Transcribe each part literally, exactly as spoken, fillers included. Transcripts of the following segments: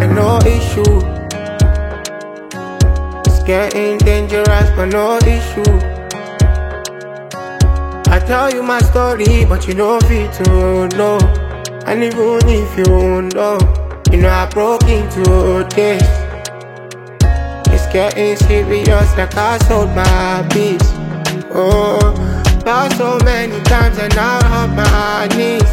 no issue. It's getting dangerous, but no issue. I tell you my story, but you don't fit to know. And even if you know, you know I broke into this. It's getting serious, like I sold my peace. Oh, lost so many times and now on my knees.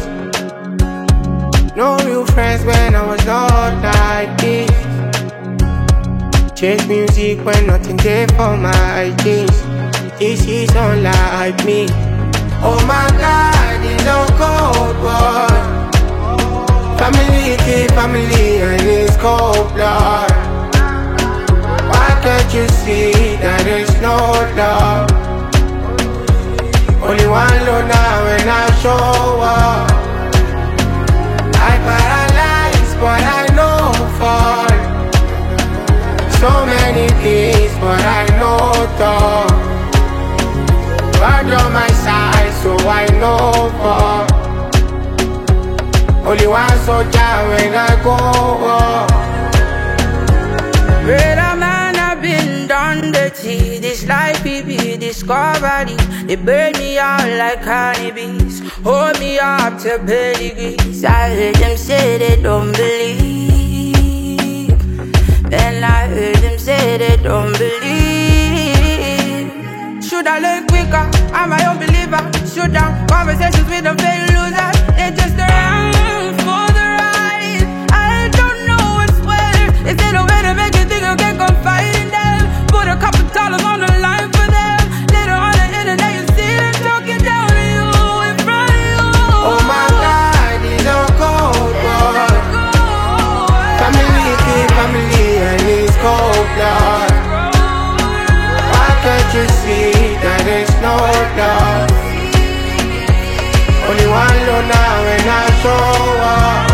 No real friends when I was not like this. Change music when nothing there for my jeans. This is unlike me. Oh my God, it's so cold, boy. Family, keep family, and it's cold blood. Why can't you see that there's no love? Only one load now when I show up. I paralyze, but I know fall. So many things, but I know talk. God on my side, so I know fall. Only one soldier when I go up. Brother man, I've been done dirty. This life we be discovery. They burn me out like cannabis. Hold me up to pedigrees. I heard them say they don't believe. Then I heard them say they don't believe. Should I learn quicker? I'm my own believer. Shoot down conversations with them fake losers. They just around for the ride. I don't know what's where. Is it a way to make you think you can confide in them? Put a couple dollars on the line for them. Later on the internet you see them talking down to you in front of you. Oh my God, it's so cold, boy. Family, keep family, and it's cold blood. Why can't you see that there's no love? Only one load now when I show up.